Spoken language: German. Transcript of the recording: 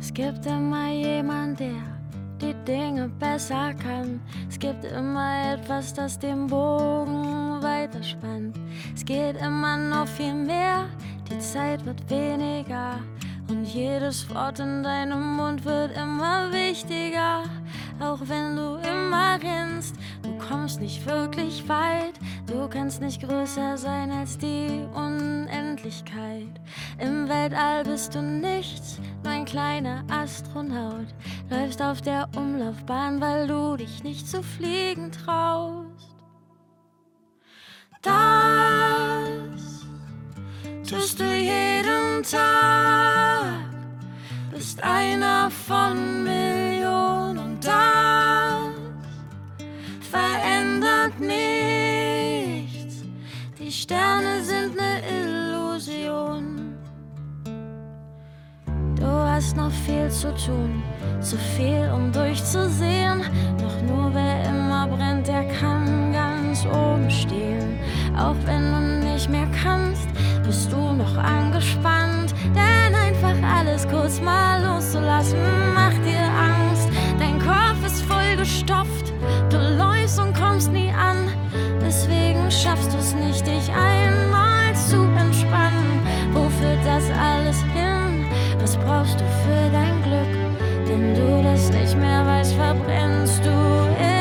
Es gibt immer jemand, der die Dinge besser kann. Es gibt immer etwas, das den Bogen weiterspannt. Es geht immer noch viel mehr, die Zeit wird weniger. Und jedes Wort in deinem Mund wird immer wichtiger. Auch wenn du immer rennst, du kommst nicht wirklich weit. Du kannst nicht größer sein als die Unendlichkeit. Im Weltall bist du nichts, nur ein kleiner Astronaut. Läufst auf der Umlaufbahn, weil du dich nicht zu fliegen traust. Das tust du jeden Tag, bist einer von Millionen. Und das verändert nichts, die Sterne sind eine Illusion. Du hast noch viel zu tun, zu viel um durchzusehen. Doch nur wer immer brennt, der kann ganz oben stehen. Auch wenn du nicht mehr kannst, bist du noch angespannt. Denn einfach alles kurz mal loszulassen macht dir Angst. Dein Kopf ist voll gestopft, du läufst und kommst nie an. Deswegen schaffst du es nicht, dich einmal zu entspannen. Wo führt das alles hin? Was brauchst du für dein Glück? Wenn du das nicht mehr weißt, verbrennst du